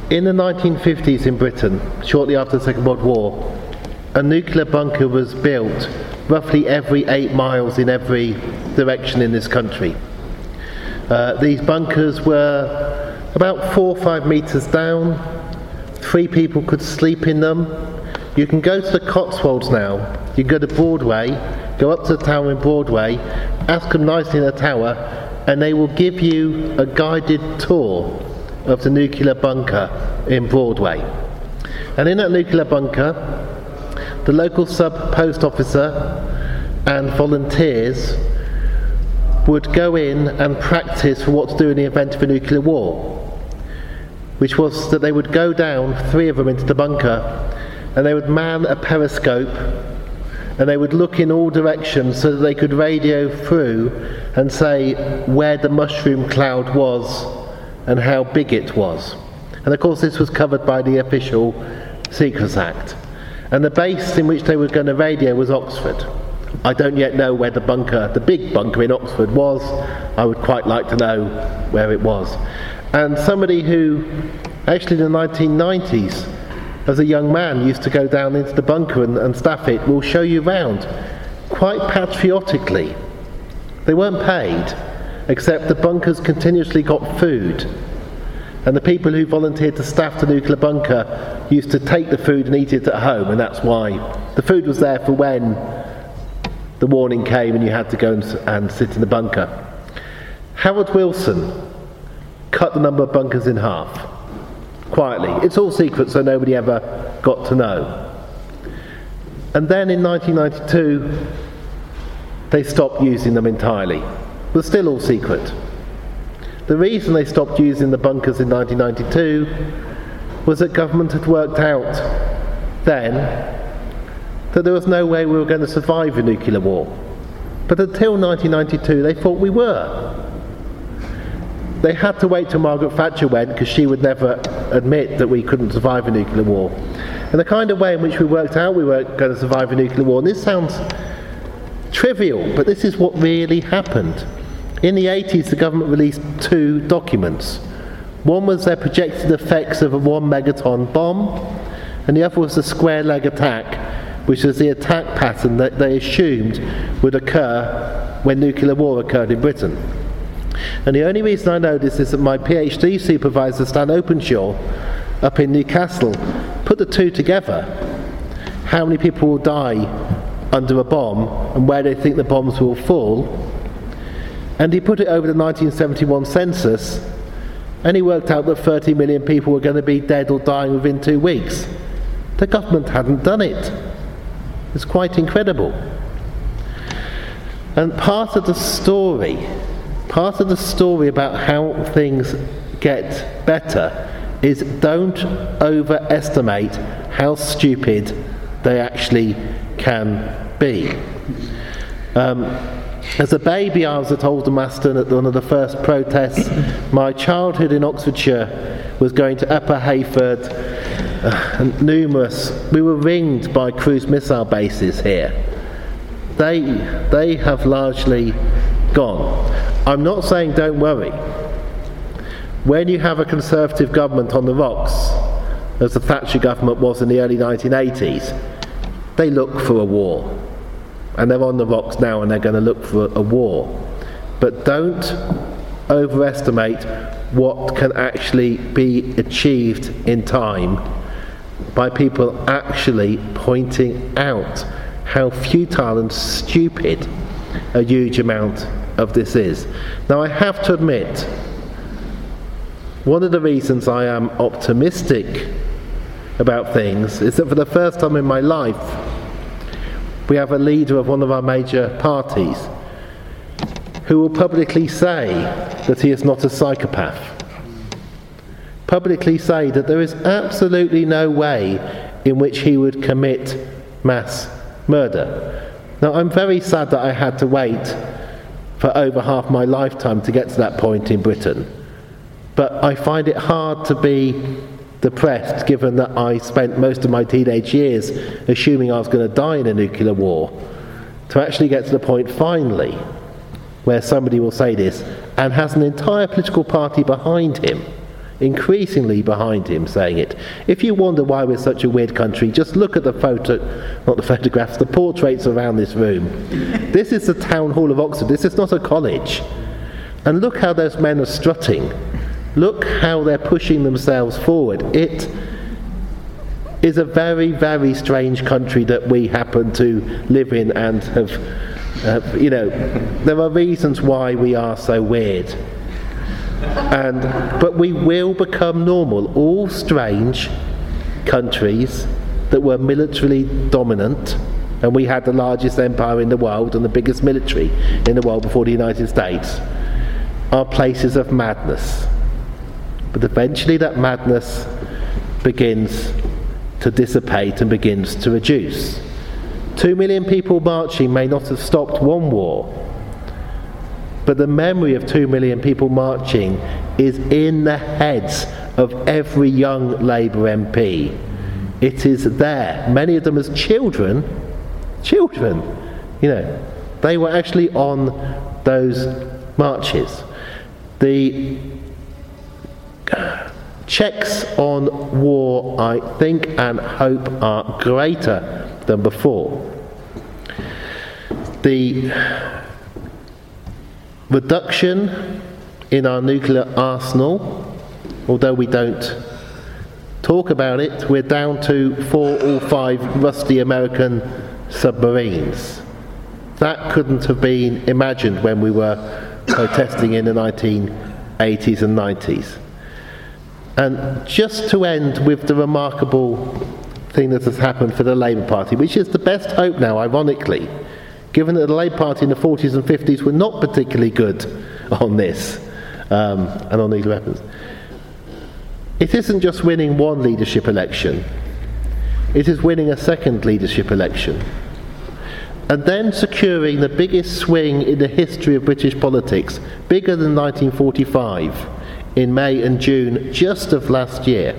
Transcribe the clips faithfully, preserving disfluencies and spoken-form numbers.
In the nineteen fifties in Britain, shortly after the Second World War, a nuclear bunker was built roughly every eight miles in every direction in this country. Uh, these bunkers were about four or five metres down. Three people could sleep in them. You can go to the Cotswolds now. You can go to Broadway, go up to the tower in Broadway, ask them nicely in the tower, and they will give you a guided tour of the nuclear bunker in Broadway. And in that nuclear bunker, the local sub-post officer and volunteers would go in and practice for what to do in the event of a nuclear war, which was that they would go down, three of them, into the bunker, and they would man a periscope, and they would look in all directions so that they could radio through and say where the mushroom cloud was and how big it was. And of course this was covered by the official Secrets Act. And the base in which they were going to radio was Oxford. I don't yet know where the bunker, the big bunker in Oxford was. I would quite like to know where it was. And somebody who, actually in the nineteen nineties, as a young man, used to go down into the bunker and, and staff it, will show you round, quite patriotically. They weren't paid, except the bunkers continuously got food. And the people who volunteered to staff the nuclear bunker used to take the food and eat it at home, and that's why the food was there for when the warning came and you had to go and, and sit in the bunker. Howard Wilson cut the number of bunkers in half, quietly. It's all secret, so nobody ever got to know. And then in nineteen ninety-two, they stopped using them entirely. It was still all secret. The reason they stopped using the bunkers in nineteen ninety-two was that government had worked out then that there was no way we were going to survive a nuclear war. But until nineteen ninety-two, they thought we were. They had to wait till Margaret Thatcher went, because she would never admit that we couldn't survive a nuclear war. And the kind of way in which we worked out we weren't going to survive a nuclear war, and this sounds trivial, but this is what really happened. In the eighties, the government released two documents. One was their projected effects of a one megaton bomb, and the other was the square leg attack, which was the attack pattern that they assumed would occur when nuclear war occurred in Britain. And the only reason I know this is that my PhD supervisor, Stan Openshaw, up in Newcastle, put the two together. How many people will die under a bomb and where they think the bombs will fall. And he put it over the nineteen seventy-one census, and he worked out that thirty million people were going to be dead or dying within two weeks. The government hadn't done it. It's quite incredible. And part of the story, part of the story about how things get better is don't overestimate how stupid they actually can be. Um, As a baby, I was at Aldermaston at one of the first protests. My childhood in Oxfordshire was going to Upper Hayford, uh, and numerous. We were ringed by cruise missile bases here. They, they have largely gone. I'm not saying don't worry. When you have a Conservative government on the rocks, as the Thatcher government was in the early nineteen eighties, they look for a war. And they're on the rocks now and they're going to look for a war. But don't overestimate what can actually be achieved in time by people actually pointing out how futile and stupid a huge amount of this is. Now I have to admit, one of the reasons I am optimistic about things is that for the first time in my life we have a leader of one of our major parties who will publicly say that he is not a psychopath. Publicly say that there is absolutely no way in which he would commit mass murder. Now, I'm very sad that I had to wait for over half my lifetime to get to that point in Britain. But I find it hard to be depressed, given that I spent most of my teenage years assuming I was going to die in a nuclear war, to actually get to the point finally where somebody will say this and has an entire political party behind him increasingly behind him saying it. If you wonder why we're such a weird country, just look at the photo, not the photographs, the portraits around this room. This is the Town Hall of Oxford. This is not a college. And look how those men are strutting. Look how they're pushing themselves forward. It is a very, very strange country that we happen to live in and have, uh, you know, there are reasons why we are so weird. And but we will become normal. All strange countries that were militarily dominant, and we had the largest empire in the world and the biggest military in the world before the United States, are places of madness. But eventually that madness begins to dissipate and begins to reduce. Two million people marching may not have stopped one war, but the memory of two million people marching is in the heads of every young Labour M P. It is there. Many of them as children, children, you know, they were actually on those marches. The checks on war, I think and hope, are greater than before. The reduction in our nuclear arsenal, although we don't talk about it, we're down to four or five rusty American submarines. That couldn't have been imagined when we were protesting in the nineteen eighties and nineties. And just to end with the remarkable thing that has happened for the Labour Party, which is the best hope now, ironically, given that the Labour Party in the forties and fifties were not particularly good on this, um, and on nuclear weapons. It isn't just winning one leadership election, it is winning a second leadership election. And then securing the biggest swing in the history of British politics, bigger than nineteen forty-five, in May and June just of last year.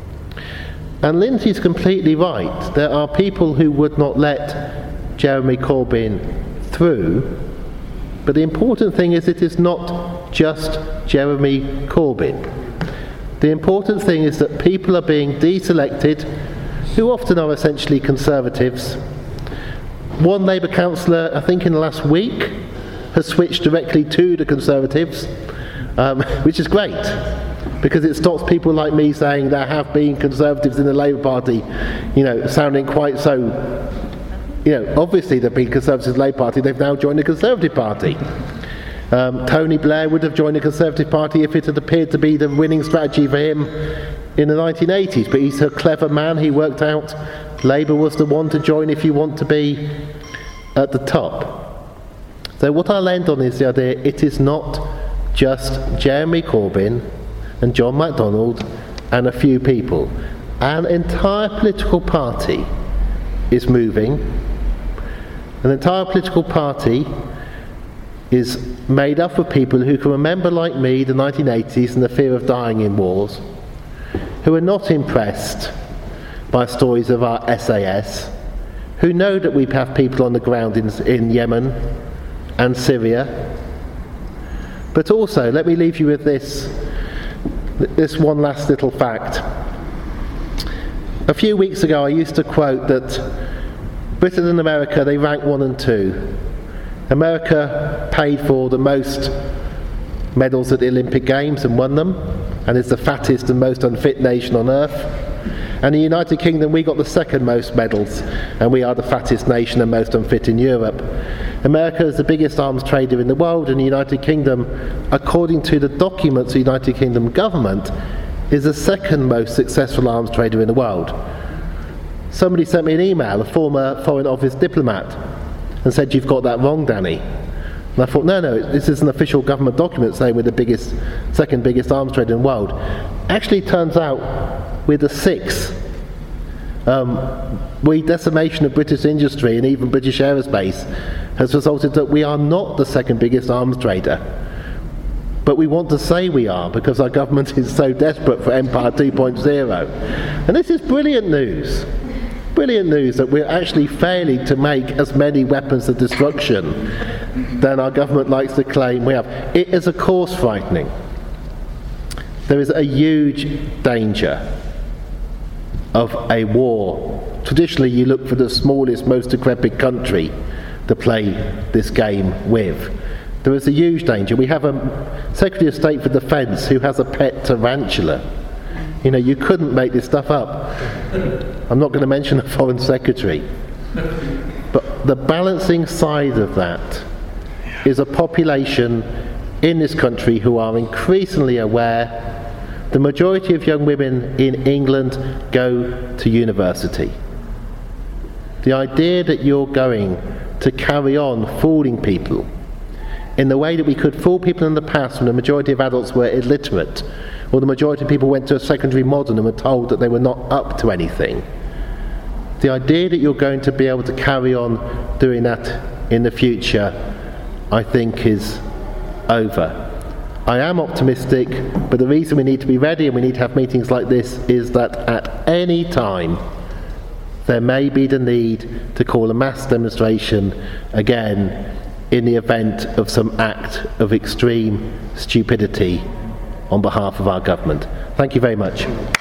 And Lindsay's completely right. There are people who would not let Jeremy Corbyn through, but the important thing is it is not just Jeremy Corbyn. The important thing is that people are being deselected, who often are essentially Conservatives. One Labour councillor, I think in the last week, has switched directly to the Conservatives, um, which is great, because it stops people like me saying there have been Conservatives in the Labour Party, you know, sounding quite so, you know, obviously there have been Conservatives in the Labour Party, they've now joined the Conservative Party. Um, Tony Blair would have joined the Conservative Party if it had appeared to be the winning strategy for him in the nineteen eighties, but he's a clever man. He worked out Labour was the one to join if you want to be at the top. So what I'll end on is the idea it is not just Jeremy Corbyn and John MacDonald and a few people. An entire political party is moving. An entire political party is made up of people who can remember, like me, the nineteen eighties and the fear of dying in wars, who are not impressed by stories of our S A S, who know that we have people on the ground in, in Yemen and Syria. But also, let me leave you with this, this one last little fact. A few weeks ago I used to quote that Britain and America, they rank one and two. America paid for the most medals at the Olympic Games and won them, and is the fattest and most unfit nation on earth. And the United Kingdom, we got the second most medals, and we are the fattest nation and most unfit in Europe. America is the biggest arms trader in the world, and the United Kingdom, according to the documents of the United Kingdom government, is the second most successful arms trader in the world. Somebody sent me an email, a former Foreign Office diplomat, and said, "You've got that wrong, Danny." And I thought, no, no, this is an official government document saying we're the biggest, second biggest arms trader in the world. Actually, it turns out we're the sixth. Um, we decimation of British industry and even British aerospace has resulted that we are not the second biggest arms trader. But we want to say we are because our government is so desperate for Empire two point oh. And this is brilliant news. Brilliant news that we're actually failing to make as many weapons of destruction than our government likes to claim we have. It is of course frightening. There is a huge danger of a war. Traditionally, you look for the smallest, most decrepit country to play this game with. There is a huge danger. We have a Secretary of State for Defence who has a pet tarantula. You know, you couldn't make this stuff up. I'm not going to mention the Foreign Secretary. But the balancing side of that is a population in this country who are increasingly aware the majority of young women in England go to university. The idea that you're going to carry on fooling people in the way that we could fool people in the past when the majority of adults were illiterate, or the majority of people went to a secondary modern and were told that they were not up to anything. The idea that you're going to be able to carry on doing that in the future, I think, is over. I am optimistic, but the reason we need to be ready and we need to have meetings like this is that at any time there may be the need to call a mass demonstration again in the event of some act of extreme stupidity on behalf of our government. Thank you very much.